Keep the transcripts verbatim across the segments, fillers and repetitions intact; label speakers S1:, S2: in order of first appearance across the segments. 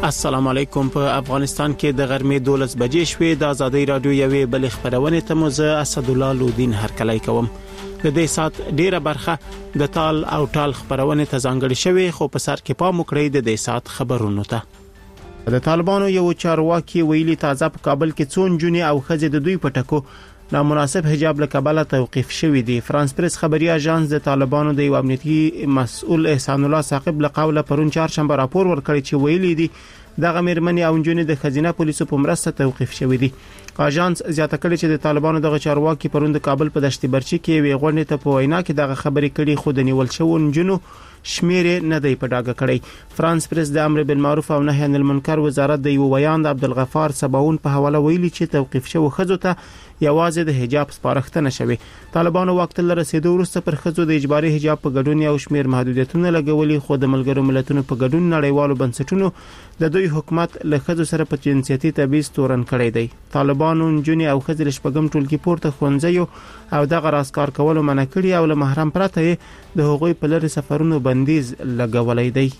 S1: السلام علیکم. په افغانستان کې د غرمې دولس بجې شوې. د آزادۍ رادیو یوې بل خبرونه ته مو زه اسد الله لودین هرکلی کوم. د دې سات ډیره برخه د تال او ټال خبرونه ته ځانګړې شوې، خو په سر کې پام وکړئ د دې سات خبرونو ته. د طالبانو یو چارواکي ویلي تازه په کابل کې څو نجونې او ښځې د دوی پټکو نامناسب حجاب له کبله توقيف شوې دي. فرانس پریس خبري اژانس د طالبانو د یو امنیتي مسؤل احسان الله ثاقب له قوله پرون چهارشنبه راپور ورکړی چې ویلي دي دغه مېرمنې او نجونې د خزینه پولیسو په مرسته توقيف شوې دي. اژانس زیاته کړي چې د طالبانو دغه چارواکي پرون د کابل په دشت برچی کې وی غونډه ته په وینا کې دغه خبرې کړي، خو د نیول شو نجونو شمیر نه دی په ډاګه کړی. فرانس پریس د امر بالمعروف او نهي عن المنکر وزارت د یو بیان د عبدالغفار صباون په حواله ویلي چې توقيف شو خزو ته یوازې د حجاب سپارښتنه شوی. طالبانو وخت له رسیدو وروسته پر خزو د اجباري حجاب په ګډون یو شمیر محدودیتونه لګولي، خو د ملګرو ملتونو په ګډون نړیوالو بنسټونو د دوی حکومت له خزو سره په جنسيتي تبعیض تورن کړی دی. طالبانو نجونې او خزې شپږم ټولګي پورته ښوونځي او دغه راسکار کولو منع کړی او له محرم پرته د هغوی په لری سفرونو بندیز لګولای دی.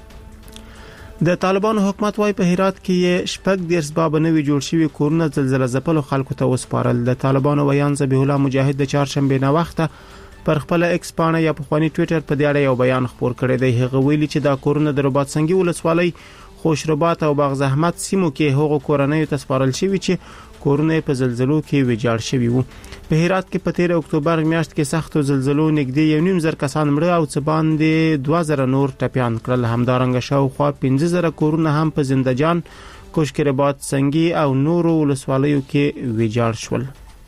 S1: د طالبانو حکومت وايي په هرات کې شپږ دیرس باب نوي جوړ شوی کورونه زلزلہ ځپلو خلکو ته وسپارل. د طالبانو ویان ذبیح الله مجاهد د چهارشنبه نه وخته پر خپل ایکس پاڼه یا په خواني ټوئیټر په دې اړه یو بیان خپور کړی دی. هغه ویلي چې دا کورونه د رباط سنگي ولسوالۍ خوشربات او باغ زحمت سیمو کې هغو کورنۍ ته سپارل شوی چې کورونه په زلزلو کې ویجاړ شوی وو. په هرات کې په تیر اکتوبر میاشت کې سختو زلزلو نږدې یو نیم زر کسان مړه او څه باندې دوه زره نور ټپيان کړل. همدارنګه شاوخوا پنځه زره کورونه هم په زندهجان، کوشکربات سنگي او نورو ولسوالیو کې ویجاړ شول.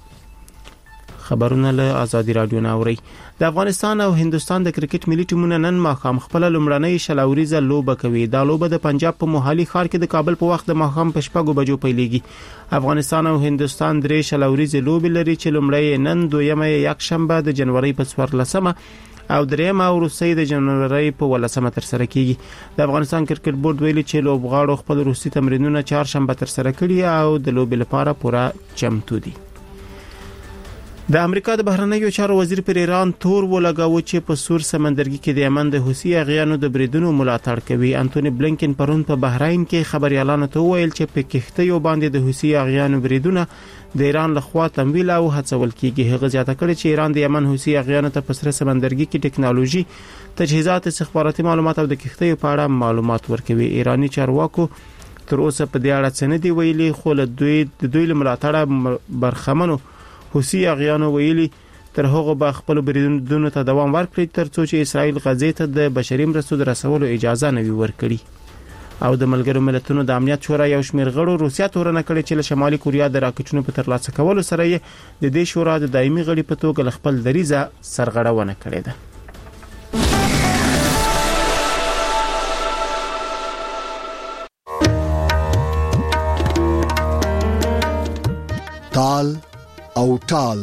S1: خبرونه له آزادی رادیو ناوري. د افغانستان او هندستان د کرکټ ملي ټیمونه نن ماښام خپل لومړنۍ شلوريزه لوبه کوي. دا لوبه د پنجاب په موهالي ښار کې د کابل په وخت د ماښام په شپږو بجو پیلېږي. افغانستان او هندستان درې شلوريزه لوبې لري چې لومړی نن دویمه یک شنبه د جنوري په څوارلسمه او درېمه او روسي د جنوري په ولسمه تر سره کیږي. د افغانستان کرکټ بورډ ویلي چې لوبغاړو خپل روسي تمرینونه چهارشنبه تر سره کړي او د لوبې لپاره پوره چمتو دي. د امریکا د بهرنیو چارو وزیر پر ایران تور ولګاوه چې په سور سمندرګي کې د یمن د حوثي اغیانو د بریدونو ملاتړ کوي. انټونی بلینکن پرون په بحرین کې خبريالانو ته ویل چې په کښتیو باندې د حوثي اغیانو بریدونه د ایران لخوا تمویل او هڅول کیږي. هغه زیاته کړې چې ایران د یمن حوثي اغیانو ته په سور سمندرګي کې ټکنالوژي، تجهیزات، استخباراتي معلومات او د کښتیو په اړه معلومات ورکوي. ایرانی چارواکو تر اوسه په دې اړه څه نه دی ویلي، خو له دوی د دوی ملاتړ برخمنو حوثي اغیانو ویلي تر هغه به خپل بریدونو ته دوام ورکړي ترڅو چې اسرائیل غزې ته د بشري مرستو د رسولو اجازه نه وي ورکړي. او د ملګرو ملتونو د امنیت شورا یو شمېر غړو روسیا تورنه کړې چې له شمالي کوریا د راکټونو په ترلاسه کولو سره یې د دې شورا د دایمي غړي په توګه خپل دریزه سرغړونه کړې ده.
S2: تال او ټال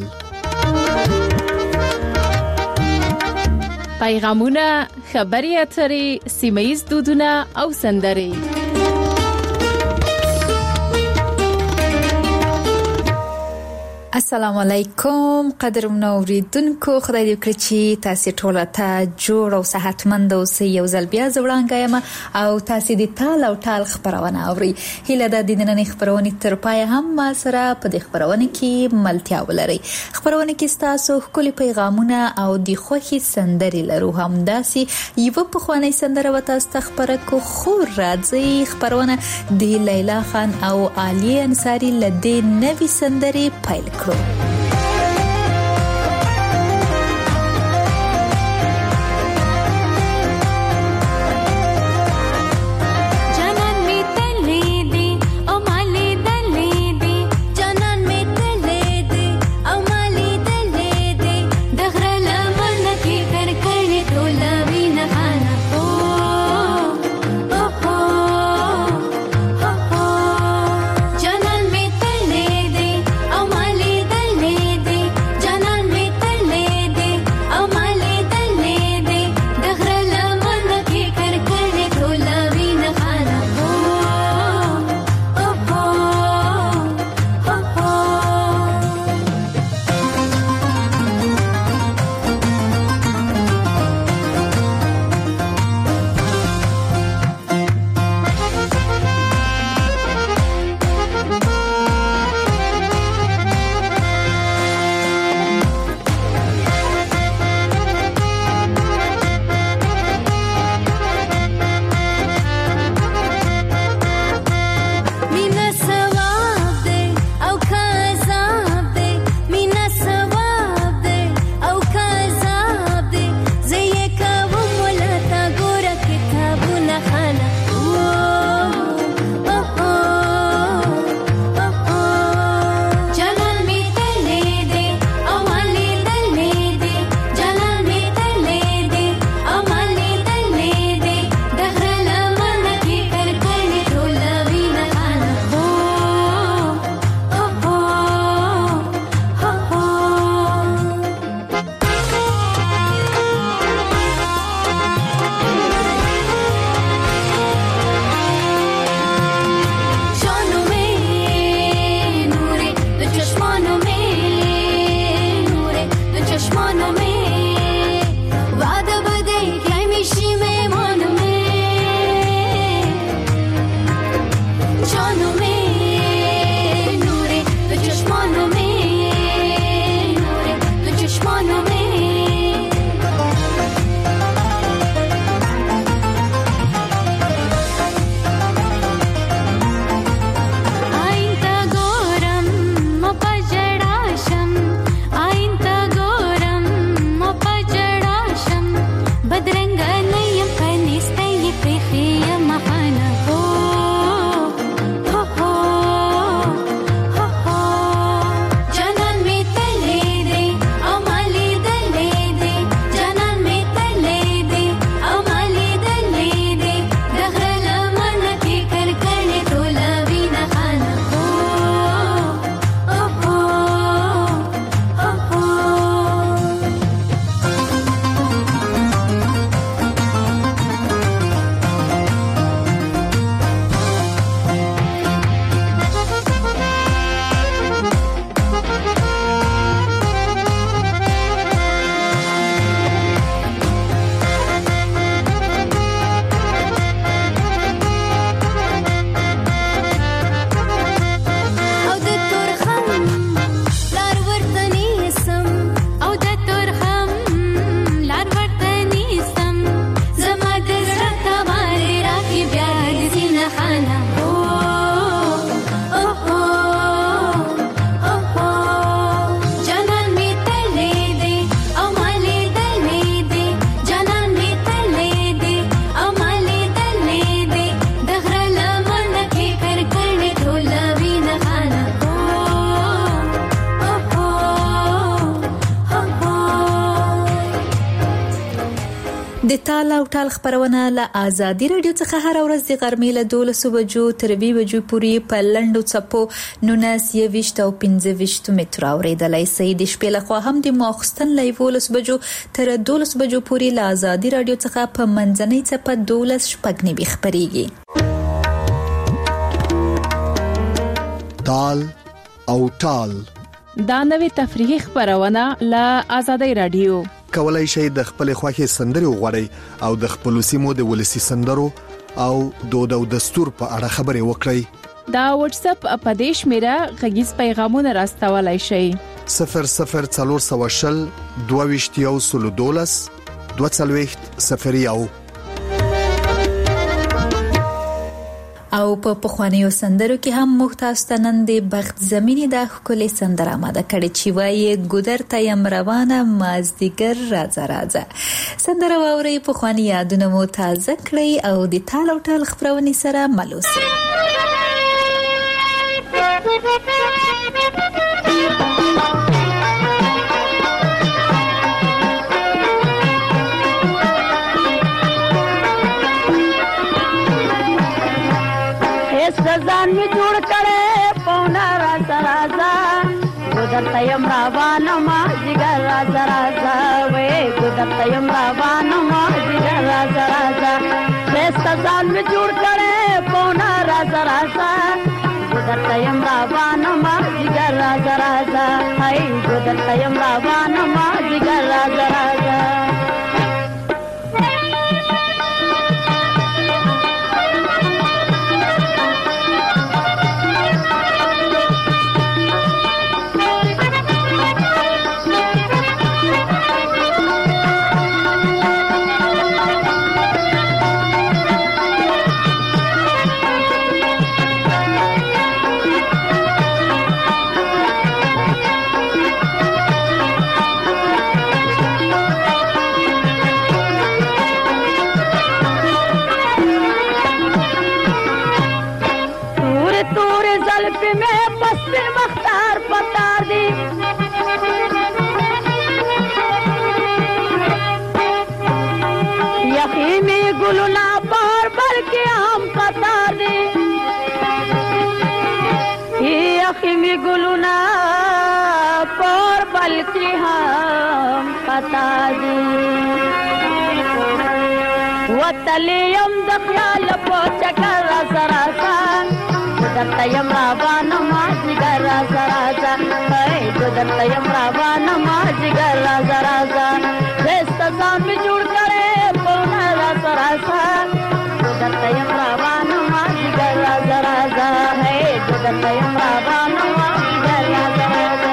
S3: پیغامونه، خبري اترې، سیمایي دودونه او سندري.
S4: السلام علیکم قدرمنو اوریدونکو، خدای دې وکړي چې تاسو ټول ته جوړ او صحتمند اوسئ. یو ځل بیا زوړانګه یم او تاسو دې تال او ټال خبرونه اوري. هیله ده د نننۍ خبرونه تر پای هم ما سره په دې خبرونه کې ملتیا ولري. خبرونه کې تاسو خپل پیغامونه او د خوخي سندري لرو. هم داسي یو په خواني سندره وتا استخبره کو خور راځي. خبرونه د لیلا خان او علي انصاری لدې نوي سندري پایل کړو.
S5: Jangan me tele de, oh mali tele.
S4: د تال او ټال خبرونه له آزادي رادیو څخه هر ورځ د غرمې له دولسو بجو تر دوه بجو پورې په لنډو څپو نولس یویشت او پنځه ویشت متره اورېدلای شئ. د شپې لخوا هم د ماخستن له یولس بجو تر دولس بجو پورې له آزادي رادیو څخه په منځنۍ څپه دولس شپږ نیوي خبريږي.
S2: تال او ټال
S3: دا نوې تفریحي خبرونه له آزادي رادیو.
S2: کولای شئ د خپل خوښي سندري وغوړئ او د خپل سیمو د ولسی سندرو او دود او دستور په اړه خبري وکړئ.
S3: دا واتس اپ اپدیش میرا غږیز پیغامونه راستولای شئ.
S2: صفر صفر څلور سوه شل دوه ویشت یو سلو دولس دوه څلوېښت صفر یو.
S4: او په پخوانیو سندرو کې هم محتاج تنند بخت زمینی د خپل سندره آماده کړي چې وایي ګودر تیم روانه مازدیګر راځه راځه. سندره واوري پخوانی یادونه مو تازه کړئ او د تال او ټال خبرونه سره ملوسي.
S5: ځان می جوړ کړي پونا راز رازا ګودر تیم روانه ما جګر راز رازا وې ګودر تیم روانه ما جګر راز رازا دست ځان می جوړ کړي پونا راز رازا ګودر تیم روانه ما جګر راز رازا هاي ګودر تیم روانه ما جګر راز رازا. گلونا پر بلکی هم پتا دی وطلیم د خیال په چکر سراسا دتیم روان ما جگر سراسا اے دتیم روان ما جگر سراسا دست ځان می جوړ کړي پونا سراسا دتیم روان ما جگر سراسا اے دتیم روان ما جگر سراسا.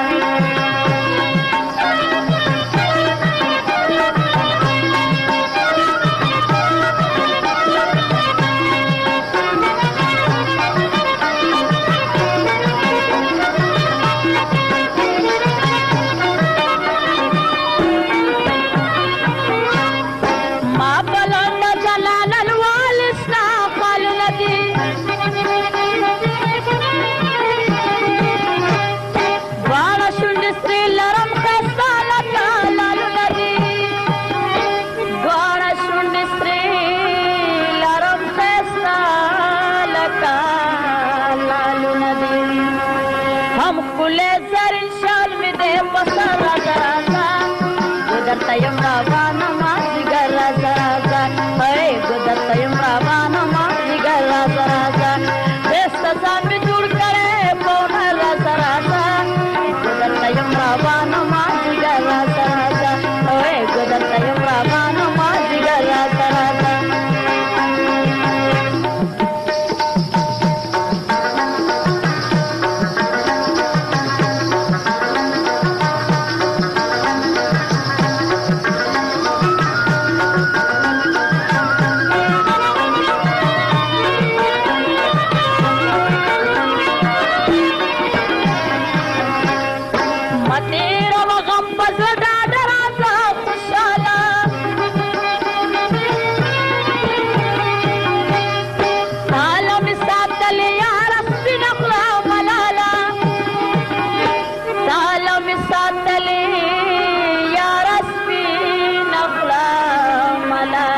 S5: Mala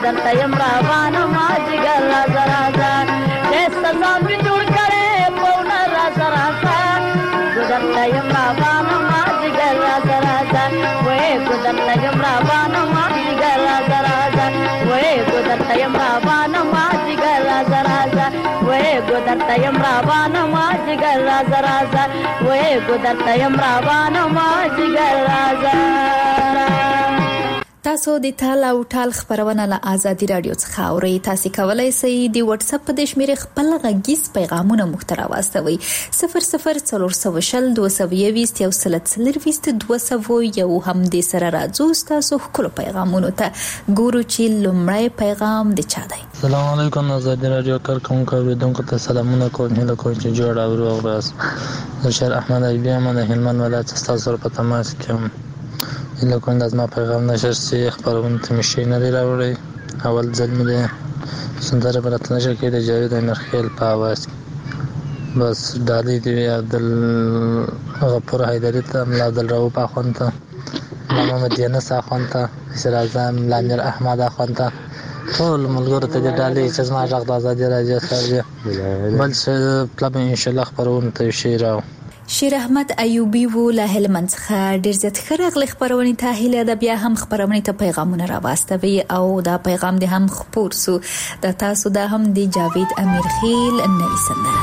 S5: ګودر ته يم روانه ما جګر راځه راځه دسته ځان مې جوړ کړې پونه راځه راځه ګودر ته يم روانه ما جګر راځه راځه وې ګودر ته يم روانه ما جګر راځه راځه وې ګودر ته يم روانه ما جګر راځه راځه وې ګودر ته يم روانه ما جګر راځه راځه وې ګودر ته يم روانه ما جګر راځه.
S4: تاسو د تال او ټال خبرونه له آزادي رادیو څخه اورئ. تاسو کولای شئ د واتس اپ په شمیره خپل غږیز پیغامونه محتوا واستوي صفر صفر څلور سوه شل دوه سوه یویشت یو سل څلور ویشت دوه سوه یو هم د سره راځو تاسو خپل پیغامونه ته ګورو چې لومړی پیغام د چا دی.
S6: السلام علیکم آزادي رادیو کارکونکو اوریدونکو ته سلامونه کوم. هله کوم چې جوړ او روغ اوسئ. بشیر احمد ایبی ام د هلمند ولایت تاسو په تماس کې إلا كنت از ما پیغام نشستی خبرون تمشي ندی راوړی. اول ځل مې سندره برات نشه کې د جاوید امرخیل په आवाज بس ډالۍ دی عبدل غفور حیدری ته ملا عبدل رؤوف اخوند ته محمد ینس اخوند ته سر اعظم لامیر احمد اخوند ته ټول ملګرو ته د ډالۍ چې زما غږ د آزادي راځي سره بل څه پلان ان شاء الله خبرون ته شي راو.
S4: شیر احمد ایوبی وو له هلمند څخه ډیر زیات خرغلی خبرونه ته هله د بیا هم خبرونه ته پیغامونه راوستوي او دا پیغام د هم خبر سو د تاسو د هم د جاوید امیرخیل نوې سندره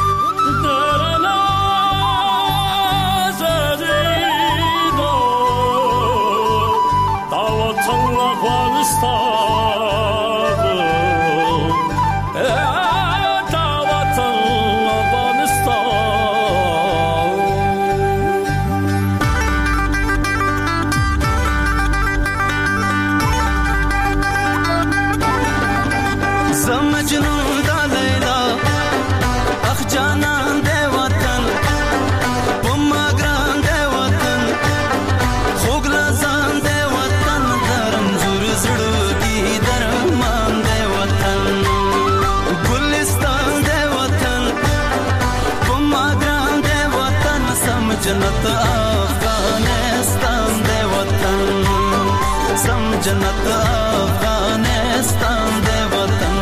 S7: جنت افغانستان دے وطن سم جنت افغانستان دے وطن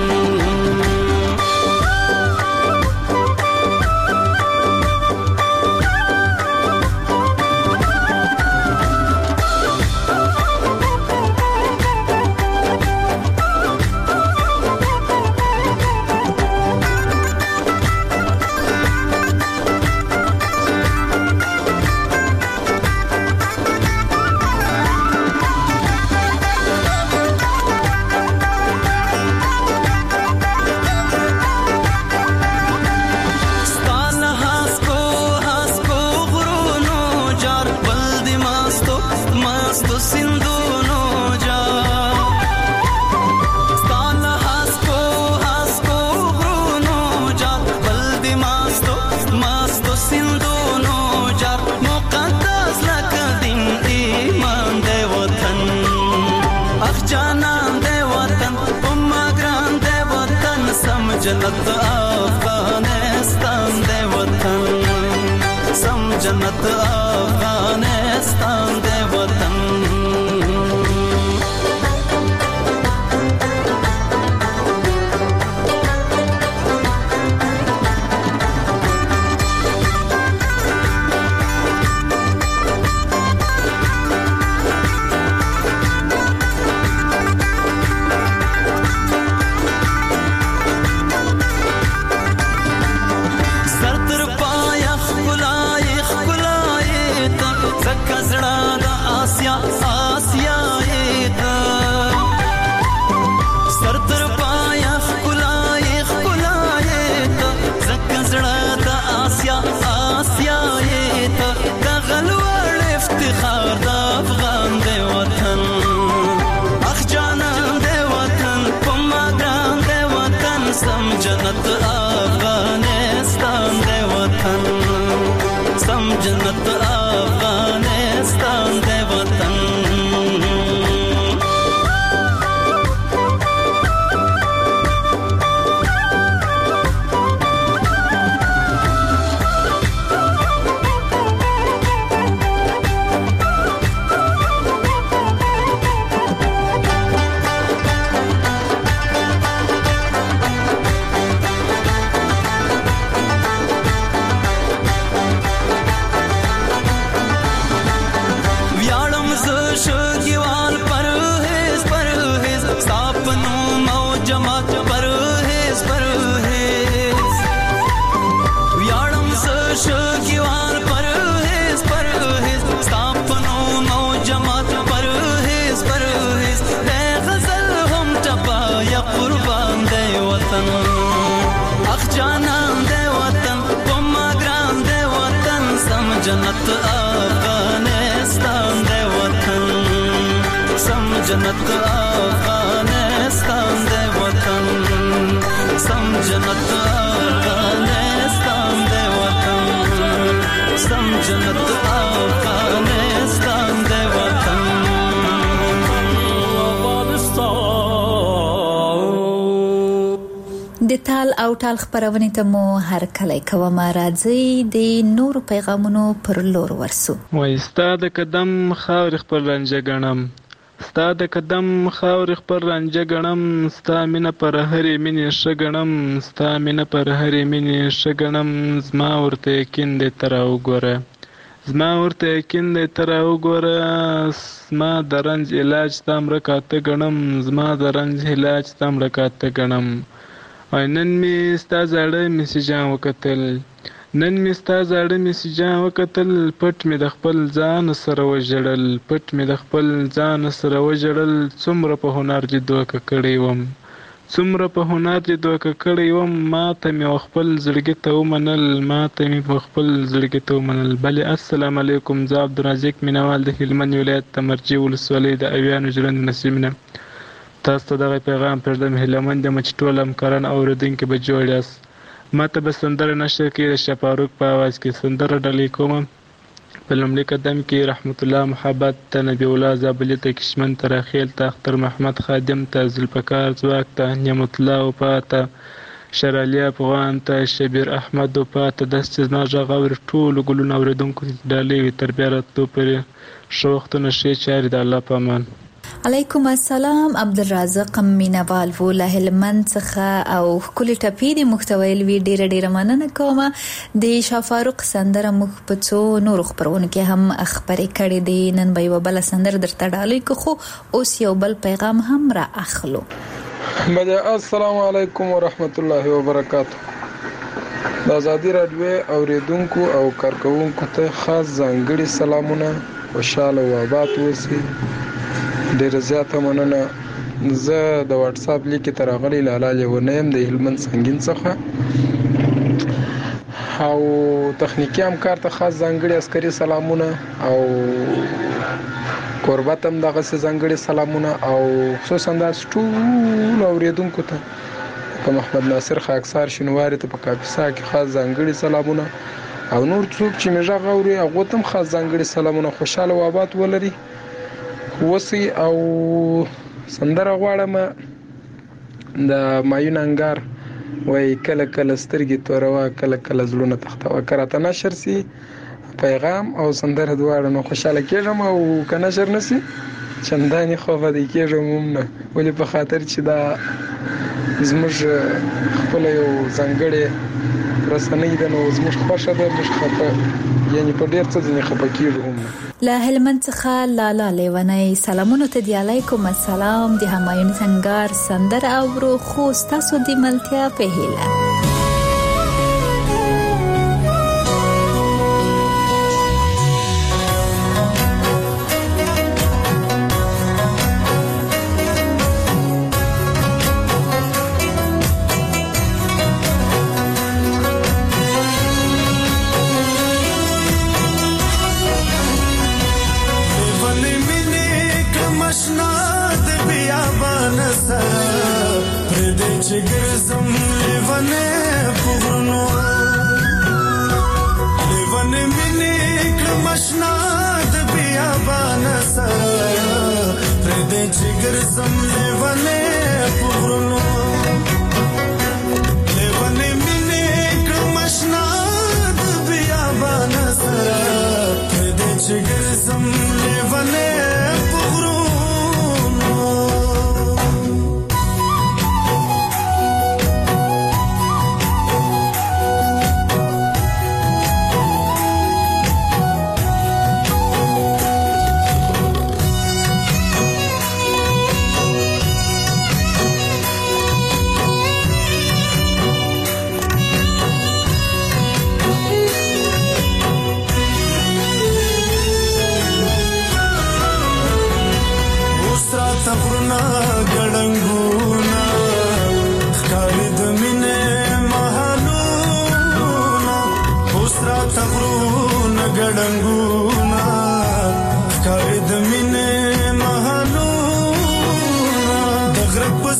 S7: جنت افغانستان دے وطن سم جنت افغانستان دے وطن جنت افغانستان دے وطن سم جنت افغانستان دے وطن جماعت پرهیز پرهیز ویاړم زه شوقیوار پرهیز پرهیز ستا په نوم او جماعت پرهیز پرهیز دی غزل هم ټپه یا قربان دی وطن اخ جانان دی وطن کومه ګران دی وطن سم جنت افغانستان دی وطن سم جنت افغانستان دی وطن سم جنت افغانستان دی وطن سم جنت افغانستان دی وطن
S4: د تال او ټال خبرونه ته مو هر کله کوم راځي د نور پیغامونو پر لور ورسو
S8: وای ستاد قدم خاور خپل رنجه غنم ستاد قدم خاور خپل رنجه غنم ستا مینه پر هرې مینه شګنم ستا مینه پر هرې مینه شګنم زما ورته کیند تر وګوره زما ورته کیند تر وګوره زما درنج علاج تام رکاته غنم زما درنج علاج تام رکاته غنم نن می ستا زړه میسجان وکتل نن می ستا زړه میسجان وکتل پټ می د خپل ځان سره وژړل پټ می د خپل ځان سره وژړل څومره په هنر دې دوکه کړی وم څومره په هنر دې دوکه کړی وم ما ته می خپل زړګي ته ومنل ما ته می په خپل زړګي ته ومنل بله السلام علیکم زه عبدالرزاق مینوال د هلمند ولایت تمرجي ولسوالۍ د اویانو ژرند نسیمنه تاسو ته دغه پیغام پردم هلمند د مچټول همکاران اوریدونکو به جوړ یاست ما ته به سندره نشر کې د شفاروق په आवाज کې سندره ډلې کوم په لومړي قدم کې رحمت الله محبت ته نبی الله زابلی ته کشمن تراخیل ته اختر محمد خادم ته ذوالفقار ځواک ته نعمت الله وپاته شرالی افغان ته شبیر احمد وپاته داسې زما غږ اوري ټولو ګلونو اوریدونکو ډلې وي تر بیا راتلو پورې ښه وختونه ښې چارې د الله په امان
S4: علیکم السلام عبدالرزاق مینوال و له هلمند څخه او کلی ټپی دی محتویل وی ډیره ډیره مننه کوم د شفاروق سندره مخ په څو نور خبرونه کې هم خبرې کړې دي نن به یو بل سندره درته ډالې کو خو اوس یو بل پیغام هم را اخلو
S9: بده السلام علیکم ورحمت الله وبرکاته د آزادی رادیو اوریدونکو او کارکونکو ته خاص ځانګړي سلامونه خوشاله او آباد اوسئ ډیر زیاته مننه زه د واتس اپ لیک تر غلي لاله ونیم د هلمند سنگین څخه او تخنیکی همکار ته خاص ځانګړي عسکري سلامونه او قربت هم دغه ځانګړي سلامونه او خصوصا د ټول اوریدونکو ته کوم محمد ناصر خاکسار شنواری ته په کاپیسا کې خاص ځانګړي سلامونه او نور څوک چې مې غږ اوري هغه ته خاص ځانګړي سلامونه خوشاله او آباد ولري وسی او سندره غواړم د مایون انګار وای کله کله سترګې توروا کله کله زلونه تختوا کراته نشر سي پیغام او سندره دواړه نو خوشاله کېږم او کنه شر نسی چنداني خو به کېږم نه ولې په خاطر چې دا زموږ خپل یو ځانګړي رسنۍ د نو زموږ خوښه ده مش خپه یعنی په ډیر څه ځنې خپه کېږم
S4: له هلمند څخه لالا لیونی سلامونه ته دی علیکم السلام د همایون سنگار سندره اورو خو تاسو د ملتیا په هیله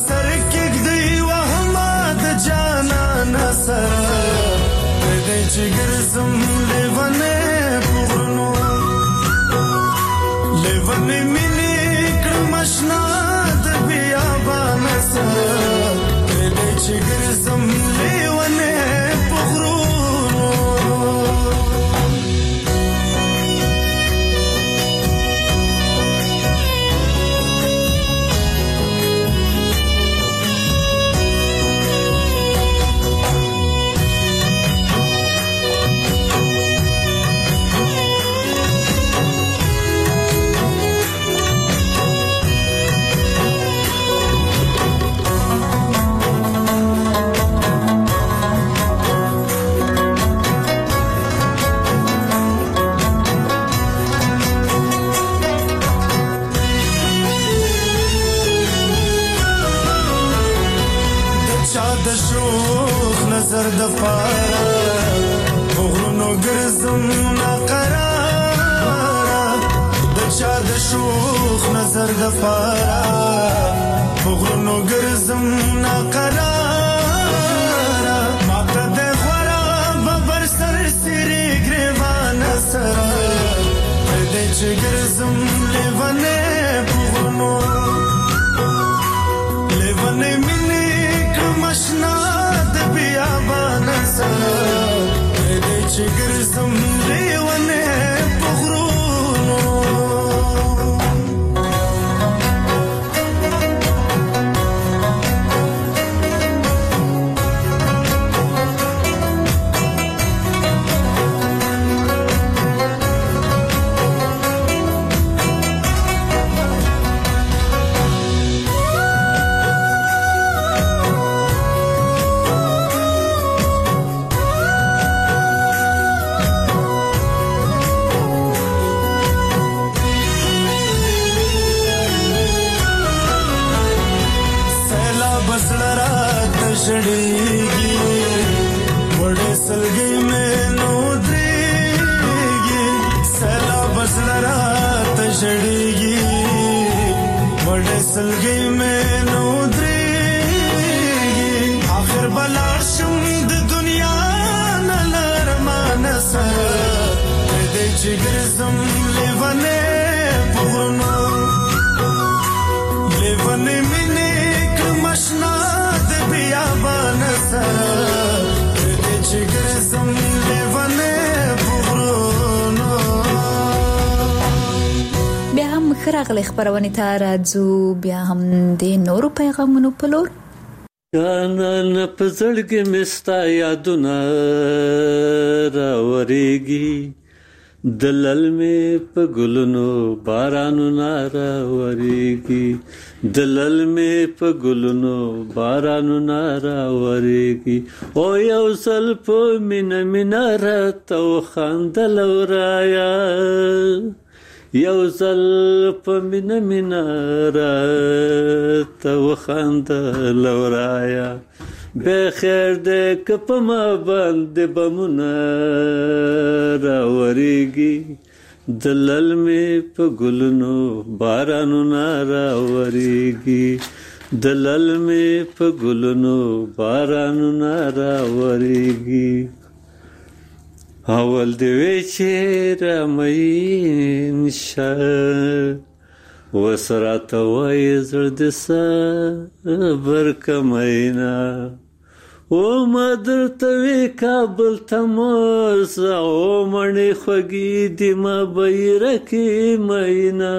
S10: سر کېږدی وهمه د جانانه سره پرېږدی چې ګرځم لیونی په غرونو لیونی مینې کړم اشنا د بیابانه سره پرېږدی چې ګرځم لیونی په غرونو نظر د پاره غرونو ګرځم ناقراره د چا د شوخ نظر د پاره غرونو ګرځم ناقراره ماته د غورا ببر سر سری ګریوان سره پرېږدی چې ګرځم لیونی په غرونو لیونی مینې کړم اشنا بیابانه سره پرېږدی چې ګرځم لیونی په غرونو شړېږي وړې سلګۍ مې نو درېږي سیلاب زړه راته شړېږي وړې سلګۍ مې نو درېږي آخر به لاړ شم د دنیا نه له ارمانه سره پرېږدی چې ګرځم لیونی په غرونو لیونی مینې کړم اشنا بیابانه سره پرېږدی چې ګرځم لیونی په غرونو.
S4: بیا هم ښه راغلی خپرونې ته راځو بیا هم د نورو پیغامونو په لور.
S11: جانان په زړګي مې ستا یادونه راورېږي دلل مې په ګلونو بارانونه راورېږي دلل مې په ګلونو بارانونه راورېږي او یو ځل په مینه مینه راته وخندل ورایه یو ځل په مینه مینه راته وخندل ورایه بخیر دې که په ما باندې بمونه راورېږي دلل مې په ګلونو بارانونه راورېږي دلل مې په ګلونو بارانونه راورېږي اول دې وی چې رامین شه وسراته وایي زړه دې صبر کمینا او ما درته وی کابل ته موزه او مڼې خوږې دې ما بیرکې مینا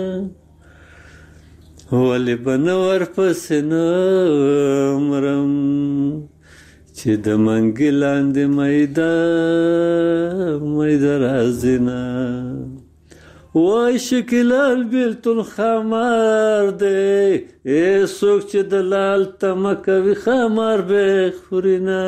S11: ولې به نه ورپسې نه مرم چې د منګي لاندې میده میده راځي نه وای شکلال بیلتون خمار دی ای څوک چې د لال تمه کوي خمار به خوري نه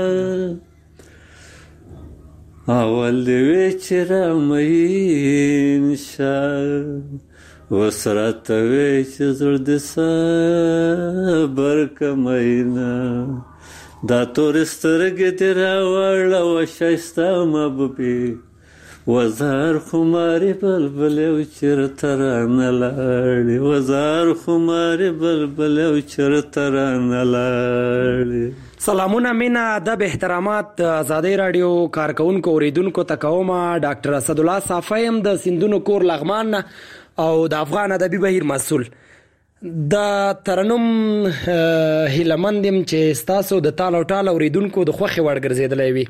S11: اول دې وی چې رامین شه وسراته وی چې زړه دې صبر کمینا دا تور سترګې دې راوړله و ښایسته محبوبې وزار خماري بلبل او چرته رانه لاړې وزار خماري بلبل او چرته رانه لاړې.
S12: سلامونه مینا ادب احترامات آزادی رادیو کارکونکو اوریدونکو ته کوم. ډاکټر اسدالله صافی هم د سندونو کور لغمان او د افغان ادبي بهیر مسؤل. د ترنم هیلمندم چې ستاسو د تال او ټال اوریدونکو د خوخي وړ ګرځیدلې وي.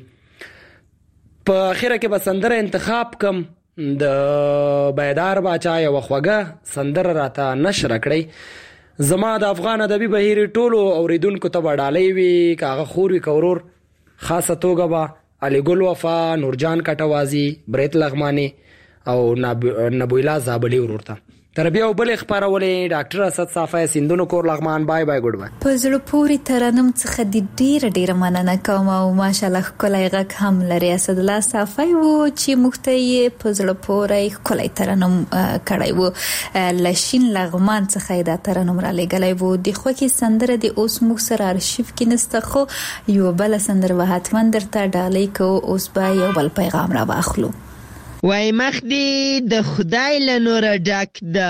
S12: په اخره کې به سندره انتخاب کم د بیدار باچا یو خوږه سندره راته نشر کړی. زما د افغان ادبي بهیر ټولو اوریدونکو ته وډالۍ وي کاغه خور وی کورور خاصه توګه به علي ګل وفا نورجان کټوازی بریت لغمانی او نبویلا زابلی ورورته تر بیا بل خبرولې ډاکټر اسد صافی سندونو کور لغمان. بای بای ګډ بای.
S4: په زړه پوری ترنم څخه د ډیره ډیره مننه کوم او ماشاءالله کولای غک هم لري. اسد الله صافی وو چې مختي په زړه پوری کولای ترنم کړای وو لشین لغمان څخه دا ترنم را لګلای وو. د خوکی سندره د اوس مو سره ارشیف کې نسته خو یو بل سندره به حتما درته ډالۍ کو. اوس به یو بل پیغام را واخلو.
S13: وای مخ دی د خدای له نور ډک ده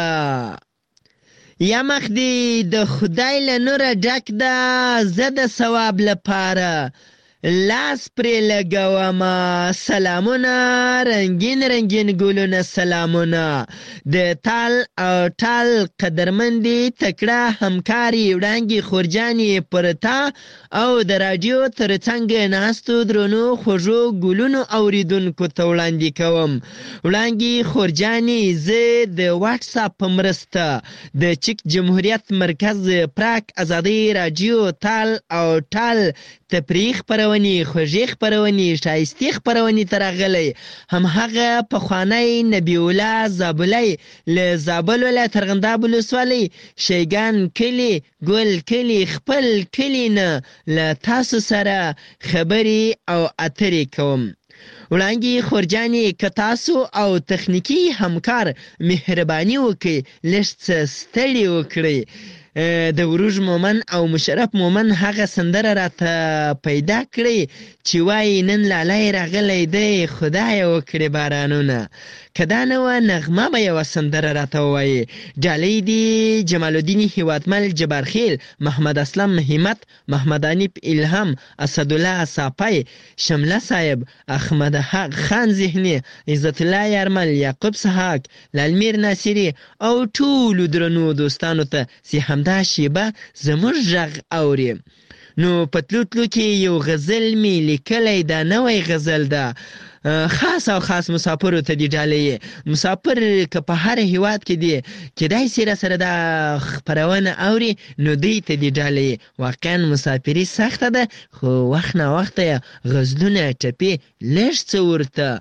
S13: یا مخ دی د خدای له نور ډک ده زه د ثواب لپاره لاس پرې لګوم. سلامونه رنگین رنگین ګلونه سلامونه د تال او ټال قدرمندي تکړه همکاري وړانګي خورجاني پرتا او د رادیو ترڅنګ ناستو درنو خوږو ګلونو اوریدونکو ته وړاندې کوم. وړانګي خورجاني زه د واتس اپ په مرسته د چک جمهوریت مرکز پراک ازادي رادیو تال او ټال تفریح پرونی خوږی خبرونی شایستی خبرونی ترغلی هم هغه پخوانی نبی الله زابلی له زابل ولایت ترغنداب ولسوالی شیگان کلی ګل کلی خپل کلی نه له تاسو سره خبري او اترې کوم. وړانګي خورجاني که تاسو او تخنیکی همکار مهرباني وکړي لږ څه ستړي وکړي. د وروج مومن او مشرف مومن هغه سندره راته پیدا کړی چې وایي نن لالی راغلی دی خدای وکړي بارانونه. که دا نه وه نغمه به یوه سندره راته ووایي. ډالۍ دي جمال الدین هیوادمل جبارخیل محمد اسلم همت محمد انیب الهام اسدالله صافی شمله صاحب احمد حق خان ذهنی عزت الله یارمل یعقوب سحاق لالمیر ناصری او ټولو درنو دوستانو ته چې همدا شیبه زموږ غږ اوري. نو پتلو تلو کې یو غزل می لیکلی دا نوی غزل ده خاص او خاص مسافرو ته دی ډالۍ. مسافر که په هر هیواد کې دی کیدای سي را سره دا خبرونه اوري نو دی ته دی ډالۍ. واقعا مسافري سخته ده خو وخت نه وخت غزلونه ټپي لږ څه ورته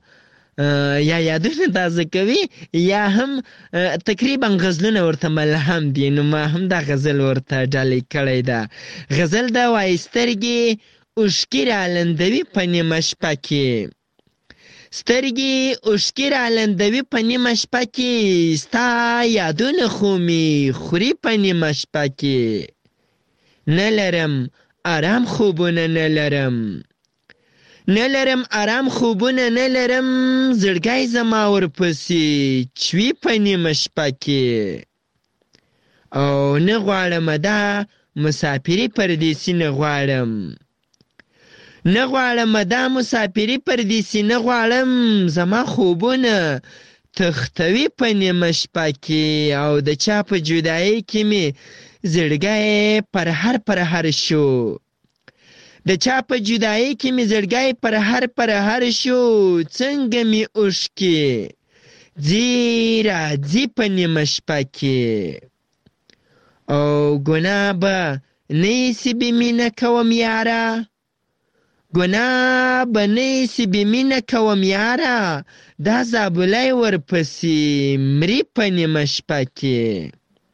S13: یا یادونه تازه کوي یا هم تقریبا غزلونه ورته ملهم دي. نو ما هم دا غزل ورته ډالۍ کړی ده. غزل دا وایي سترګې اوښکې رالندوي په نیمه شپه کې سترګې اوښکې رالندوي په نیمه شپه کې ستا یادونه خو مې خوري په نیمه شپه کې نه لرم آرام خوبونه نه لرم نه لرم آرام خوبونه نه لرم زړګی زما ورپسې چوي په نیمه شپه کې او نه غواړم دا مسافري پردیسي نه غواړم نه غواړم دا مسافري پردیسي نه غواړم زما خوبونه تختوي په نیمه شپه کې او د چا په جدایۍ کې مې زړګی پر هر پر هر شو د چا په جدایۍ کې مې زړګی پر هر پر هر شو څنګه مې اوښکې ځي راځي په نیمه شپه کې او ګناه به نه ایسي بې مینه کوم یاره ګناه به نه ایسي بې مینه کوم یاره دا زابلی ورپسې مري په نیمه شپه کې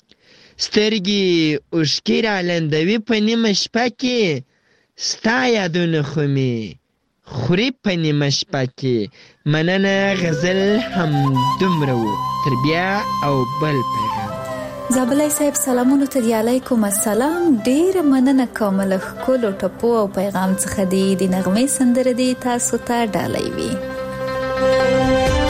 S13: سترګې اوښکې رالندوي په نیمه شپه کې ستا یادونه خو مې خوري په نیمه شپه کې. مننه غزل هم دومره و. تر بیا او بل پیغام.
S4: زابلی صاحب سلامونو ته دی علیکم السلام. ډیره مننه کوم له ښکلو ټپو او پیغام څخه دی د نغمې سندره دی تاسو ته ډالۍ وي.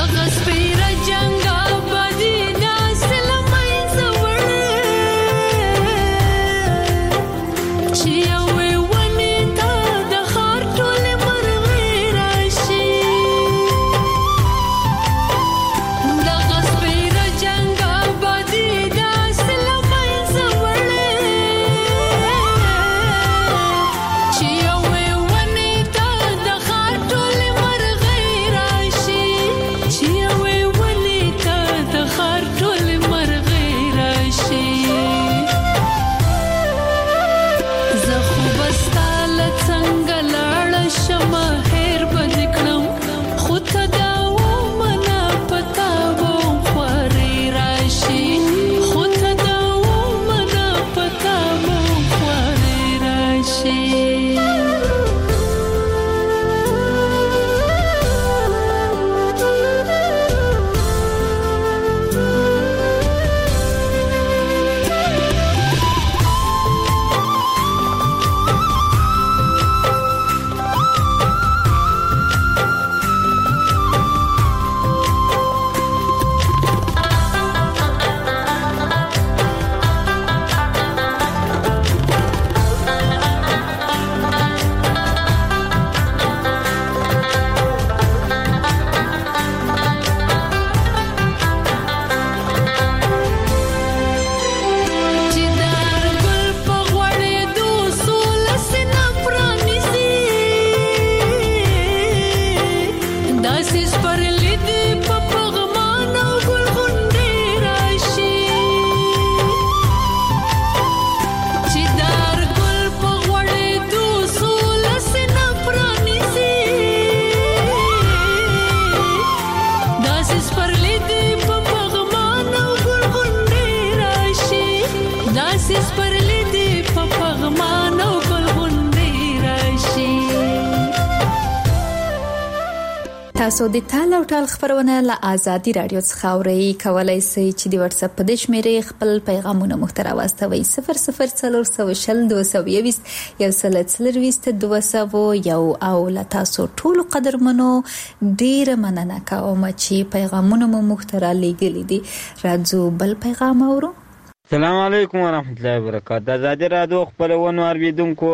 S4: تاسو د تال او ټال خبرونه له آزادي رادیو څخه اورئ. کولای شئ چې د واتس اپ په د شمیرې خپل پیغامونه محتوا واستوي صفر صفر څلور سوه شل دوه سوه یوویشت یو سل څلرویشت دوه سوه یو او له تاسو ټولو قدرمنو ډیره مننه کوم چې پیغامونه مو محتوا لګیلي دي. راځو بل پیغام اورو.
S14: السلام علیکم ورحمت الله وبرکاته. د آزادي رادیو خپرونو اوریدونکو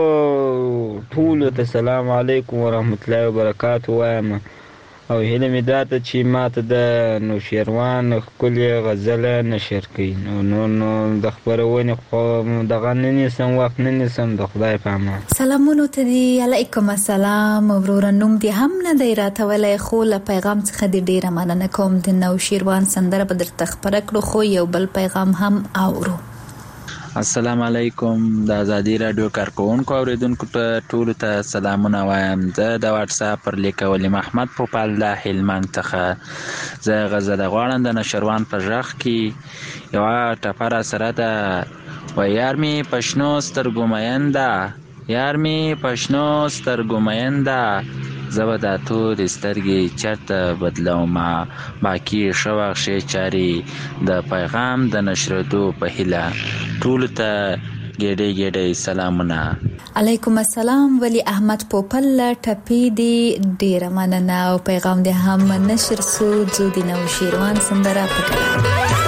S14: ټولو ته سلام علیکم ورحمت الله وبرکاته وایم او هیله مې دا ته چې ماته د نوشیروان ښکلې غزله نشر کړي. نو نو نو د خپرونې خو دغه نه نیسم وخت نه نیسم د خدای په امان.
S4: سلامونه ته دي. علیکم السلام. وروره نوم دې هم نه دی راتولی خو له پیغام څخه دې ډیره مننه کوم. د نوشیروان سندره به درته خپره کړو خو یو بل پیغام هم اورو.
S15: السلام علیکم. د آزادي رادیو کارکونکو اوریدونکو ته ټولو ته سلامونه وایم. زه د واتس اپ پر لیکولي محمد پوپل د هلمند څخه زه غزله غواړم د نشروان په غږ کې یوه ټپه را سره ده. و یار می پشنو سترګو مینده یار می پشنو سترګو مینده زه به دا تورې سترګې چېرته بدلومه. باقي ښه وخت چارې د پیغام د نشرېدو په هیله ټولو ته ګېډۍ ګېډۍ سلامونه.
S4: علیکم السلام. ولی احمد پوپل ټپې دی ډیره مننه او پیغام دې هم نشر سو. زو د نوشیروان سندره پکړه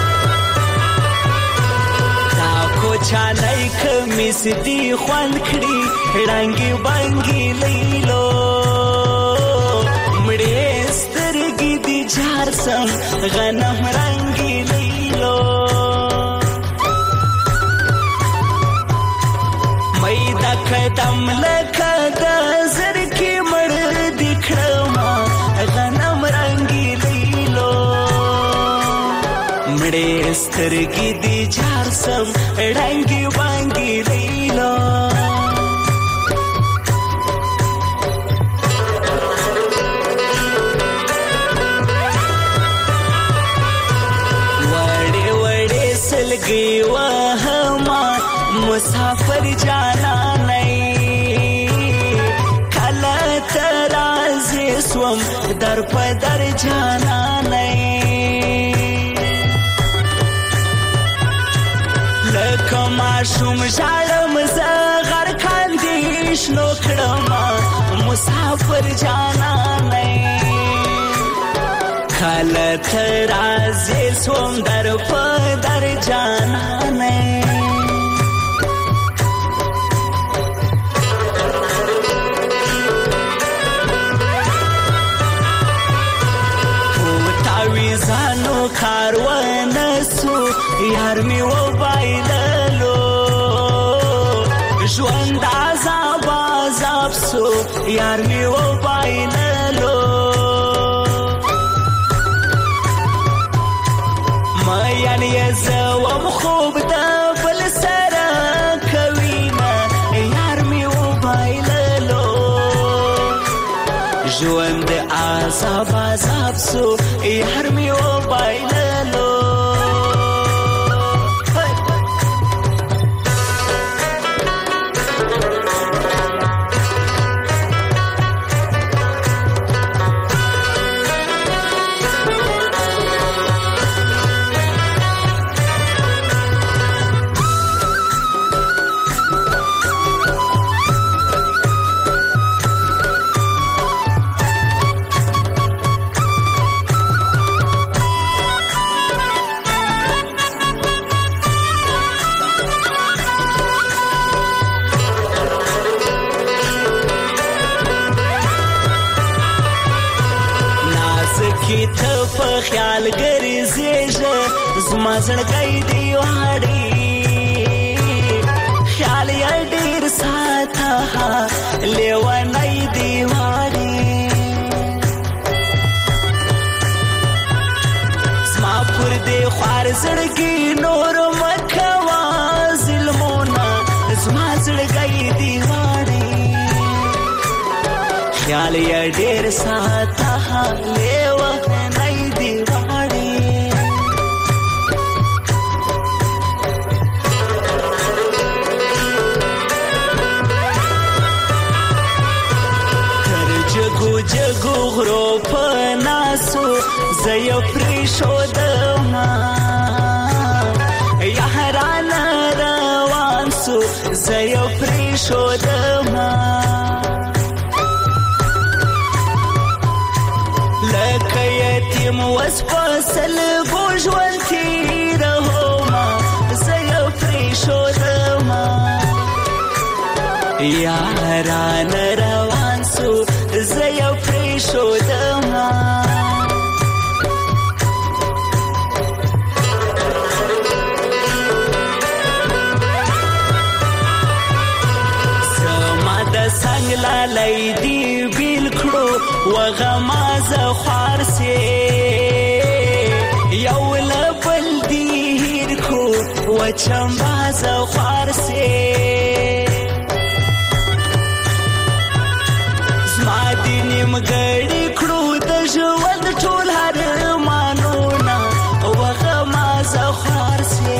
S7: تا کو چالای کمیس دی خوان کړي رنگي بانګي لیلو مړې سترګې دی جار سم غنم رنگي لیلو مې دا قدم لکه د زر کې مړ دی کړم غنم رنگي لیلو مړې سترګې دی جار سم رنگي بانګي لیلو لګي وهما مسافر جانا نه کله ترازه سوم در په در جانا نه لکه ماشوم ژړم زه غر کاندې شنو کړم مسافر جانا نه کله ترازی سوم در پا در جانانه تاویزانو کاروان سو یار می و بایللو ژوند عذاب عذاب سو یار می و بایللو ما یعنی زوم خوب دا بل سره کوینا یار می و بایللو ژوند عذاب عذاب سو یار می و بایللو خیال ګرځېږه زما زړګی دی واړي خیال یې ډېر ساته لیونی دی واړي زما پر دې خوار زړګي نور مه کوه ظلمونه زما زړګی دی واړي خیال یې ډېر ساته لیونی دی واړي تر جګو جګو غرو په ناسو زه یې پرېښودم یاران روان سو زه یې پرېښودم لکه یتیم وس په سلګو ژوند تېرومه زه یې پرېښودم یاران روان سو زه یې پرېښودم زما د څنګ لالی دي بیل کړو وغمازه خوار سي یو له بل دي هیر کړو وچمبازه خوار سي زما دې نیمګړي کړو د ژوند ټول ارمانونه وغمازه خوار سي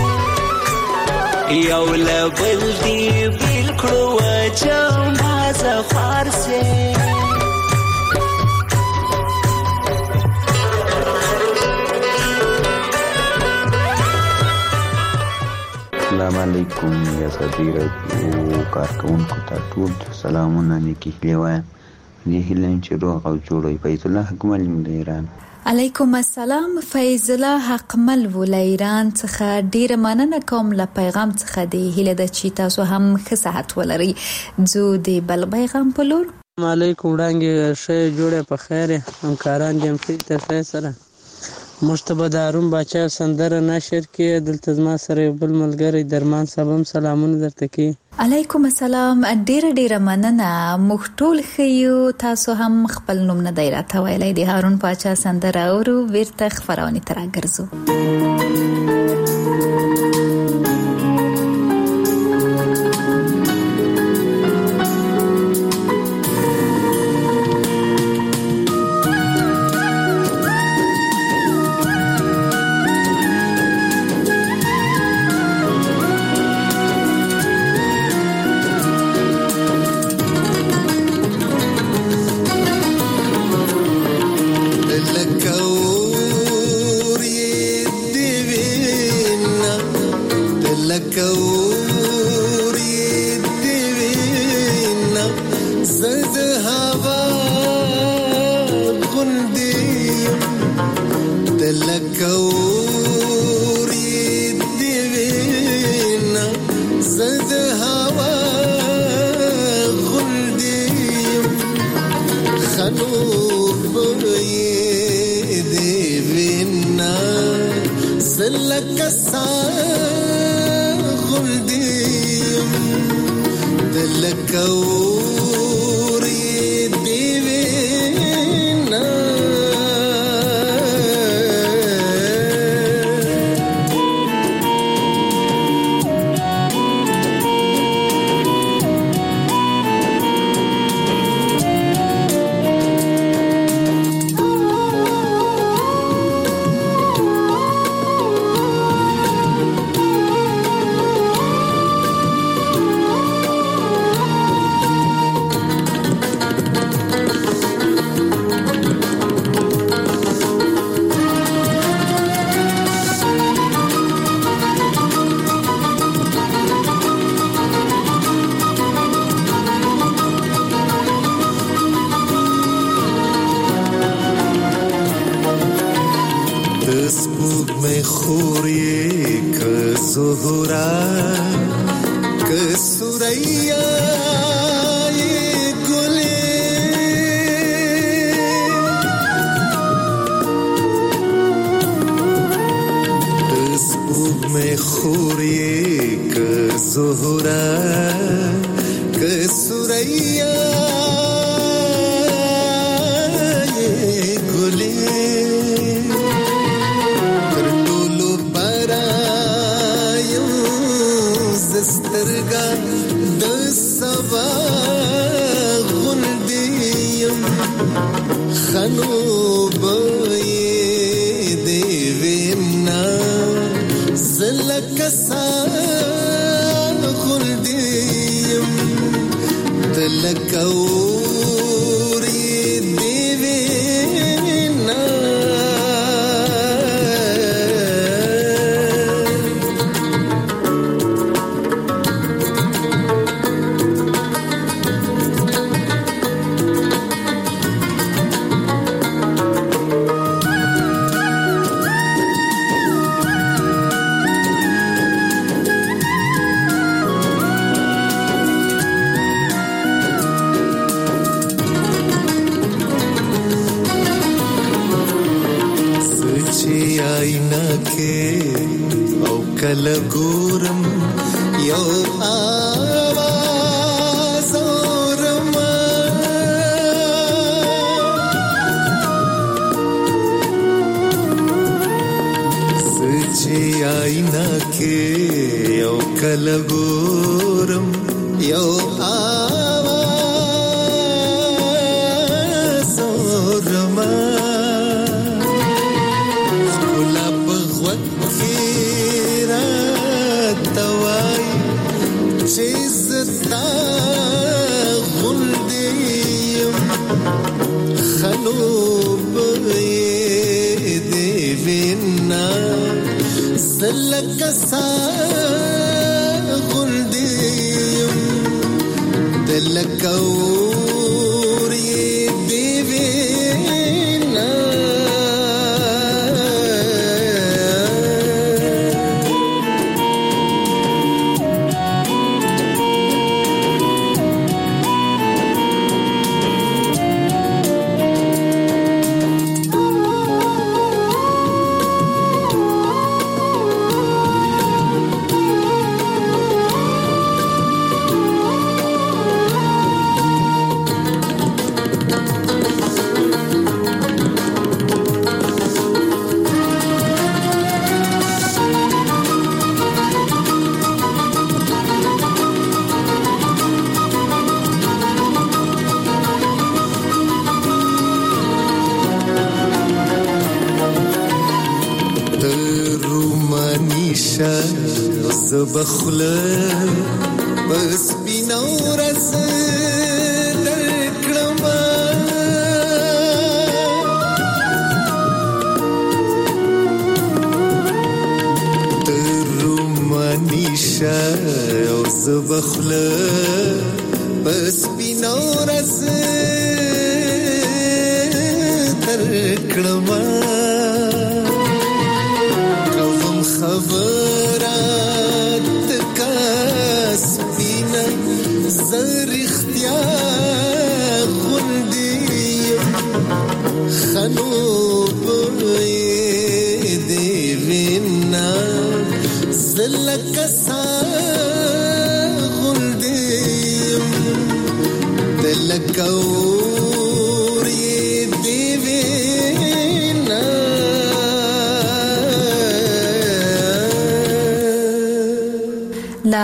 S7: یو له بل دي بیل کړو وچمبازه خوار سي
S16: السلام علیکم یا صدی رادیو کارکونکو ته ټول سلامونه نیکی هیلې وایم دې هیلې چې روغ او جوړ وي فیض الله حکمل د ایران
S4: علیکم السلام فیض الله حقمل ول ایران څخه ډیره مننه کوم له پیغام څخه دی هیله د چې تاسو هم ښه صحت ولرئ زه د بل پیغام په لور
S17: السلام علیکم وړاندې ښه جوړه په خیر همکاران دې هم ټیک ته سره مشتبه داروم باچا سندره نشر کې دلته زما سره یو بل ملګری درمان صاحب هم سلامونه درته کوي
S4: علیکم السلام ډیره ډیره مننه موږ ټول ښه تاسو هم خپل نوم نه دی راته ویلی د هارون باچا سندره اورو بیرته خپرونې ته راګرځو
S10: لکه اور یې د وینې
S18: خنوب یې دی وینا زلک سا غلدیم دلک اور یې دی وینا بخله بس بینو رس درکړم ترومانیشه او زبخله بس بینو رس درکړم کوم خبرات سپینا زر اختیار غندیم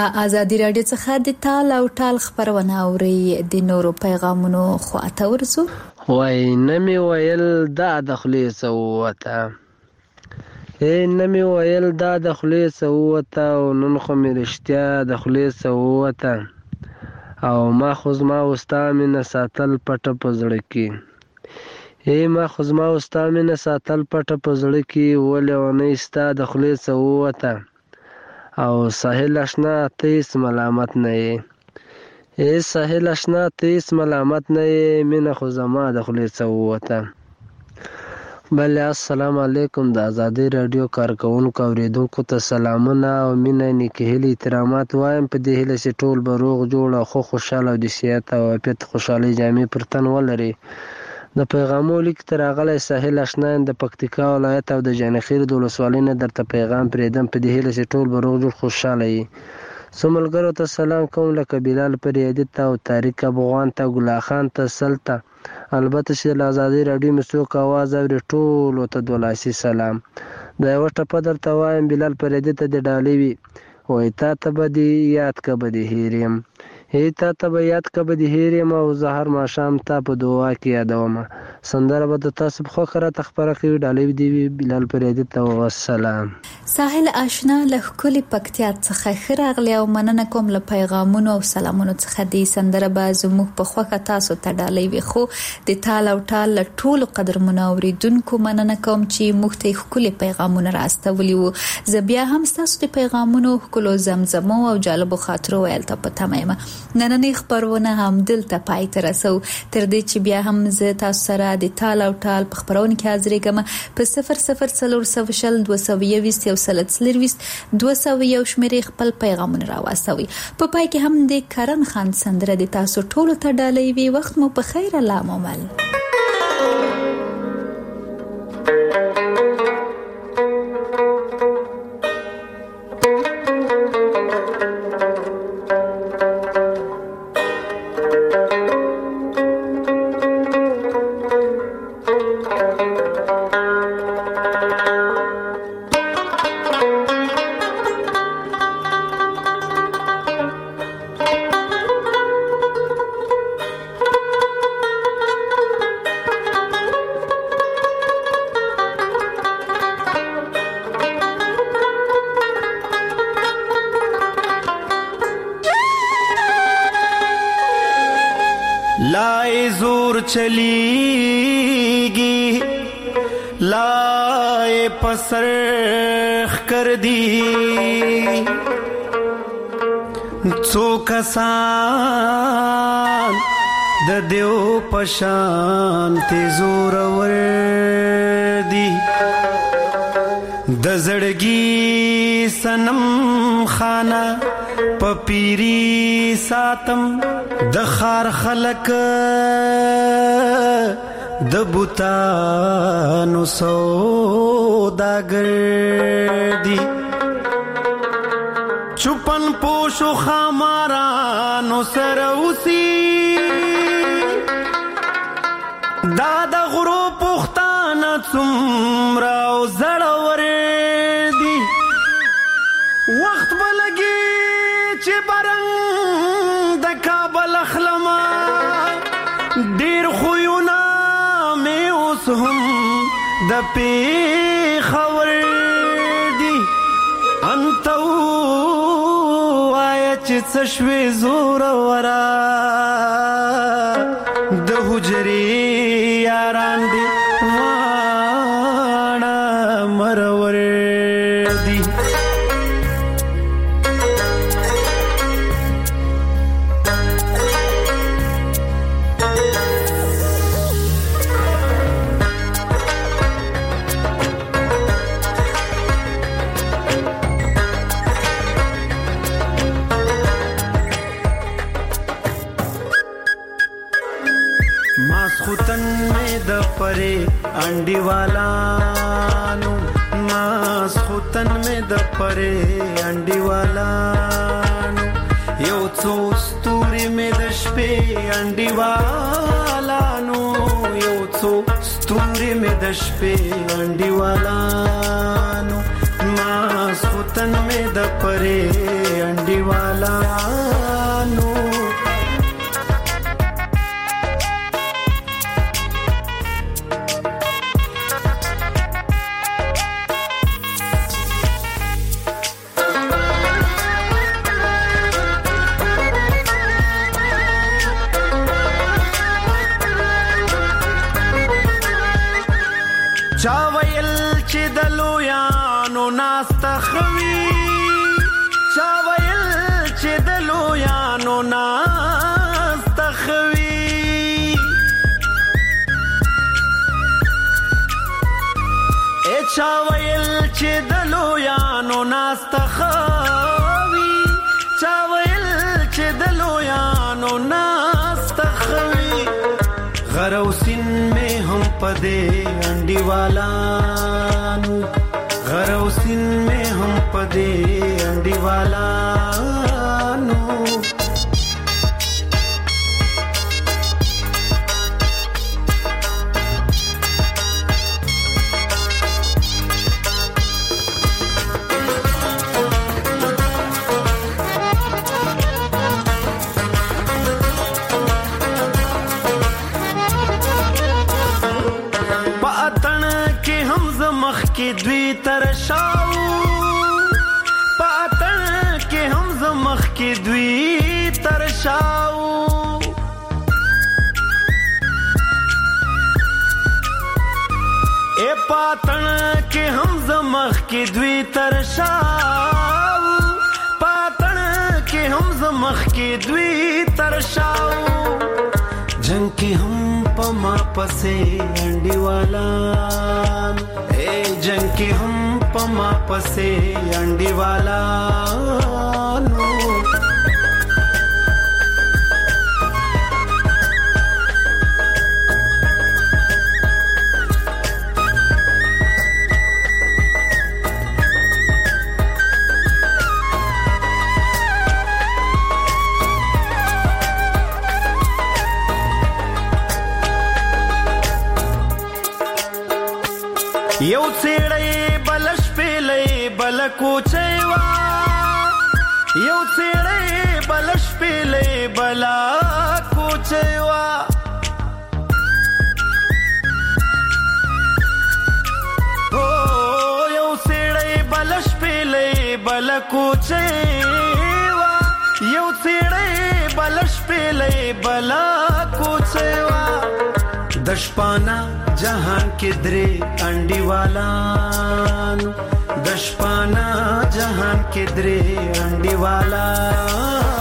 S4: له ازادي رادیو څخه د تال او ټال خبرونه اوري. د نورو پیغامونو خواته ورسو.
S17: وای نمی ویل دا د خلی سوته اے نمی ویل دا د خلی سوته او نن خو مې رښتیا د خلی سوته او ما خو زما وستا مینه ساتل پټه په زړه کې اے ما خو زما وستا مینه ساتل پټه په زړه کې ولې ونه ستا د خلی سوته او ساحل اشنا تیس ملامت نه یې اے ساحل اشنا تیس ملامت نه یې مینه خو زما د خلی سوته. بله السلام علیکم. د ازادي رادیو کارکونکو اوریدونکو ته سلامونه او مینه نیکې هیلې احترامات وایم په دې هیله چې ټول به روغ جوړ او خو خوشحاله او د صحت او عافیت خوشحالۍ جامې پر تن ولري. د پیغامو لیک ته راغلی ساحل اشنا د پکتیکا ولایت او د جانخیل د ولسوالۍ نه درته پیغام پرېږدم په دې هیله چې ټول به روغ جوړ خوشحاله وي. څو ملګرو ته سلام کوم لکه بلال پریادي ته او طارق افغان ته ګلا خان ته سل ته البته چې د ازادي راډیو مې څوک اواز اوري ټولو ته دوه لاسي سلام. د یوه ټپه درته وایم بلال پریادي ته د ډالۍ وي وایي تا ته به دې یاد که به دې هېر یم هی تا ته به یاد که به دې هېر یم او زه هر ماښام تا په دعا کې یادومه. سندره به د تاسو په خوښه راته خپره کوي. ډالۍ دې وي بلال پریادي ته والسلام.
S4: ساحل اشنا له ښکلي پکتیا څخه ښه راغلی او مننه کوم له پیغامونو او سلامونو څخه. دې سندره به زموږ په خوښه تاسو ته ډالۍ وي خو د تال او ټال له ټولو قدرمنو اوریدونکو مننه کوم چې موږ ته ښکلي پیغامونه راستولي وو. زه بیا هم ستاسو د پیغامونو ښکلو زمزمو او جالبو خاطرو ویل ته په تمه یم. نننۍ خبرونه هم دلته پای ته رسو تر دې چې بیا هم زه تاسو سره د تال او ټال په خبرونه کې حاضرېږم په صفر صفر څلور سوه شل دوه سوه یوویشت یو سل څلرویشت دوه سوه یو شمېرې خپل پیغامونه راواستوئ. په پای کې هم د کرن خان سندره د تاسو ټولو ته ډالۍ وي. وخت مو په خیر. الله مو مل.
S10: لائے زور چلیگی لائے پسرخ کر دی څو کسان د دیو پشان ته زور ور دی د زړګي سنم خانه پپیری ساتم د خار خلق د بوتانو سوداګر دی چوپن پوشو خامارانو سره اوسي دا د غرو پختانه څومره او زړور دی وخت بلګي چې برنګ د کابل اخلما ډیر خوونه مې اوس هم د پیښور دی انت وایه چې څه شوې زور ورا د حجرې یاران دی واړه مرور دی परे अंडी वालानु मास खुतन में द परे अंडी वालानु यो څو ستوري में د شپې अंडी वालानु यो څو ستوري में د شپې अंडी वालानु मास वतन में द परे अंडी वाला नो چاویل چې د لویانو ناستخوي چاویل چې د لویانو ناستخوي ا چاویل چې د لویانو ناستخوي چاویل چې د لویانو ناستخوي غروسین میں ہم پدے انڈی والا نو غروسین میں ہم پدے انڈی والا نو के द्वी तरशाऊ पातन के हम जमख के द्वी तरशाऊ ए पातन के हम जमख के द्वी तरशाऊ पातन के हम जमख के द्वी तरशाऊ जंग के हम पमा पसे अंडी वाला ए जंग के हम पमा पसे अंडी वाला नो یو څېړې بلش پیلې بل کوچېوا یو څېړې بلش پیلې بل کوچېوا او یو څېړې بلش پیلې بل کوچېوا یو څېړې بلش پیلې بل کوچېوا دشپانا जहान के द्रे अंडी वाला दशपाना जहान के द्रे अंडी वाला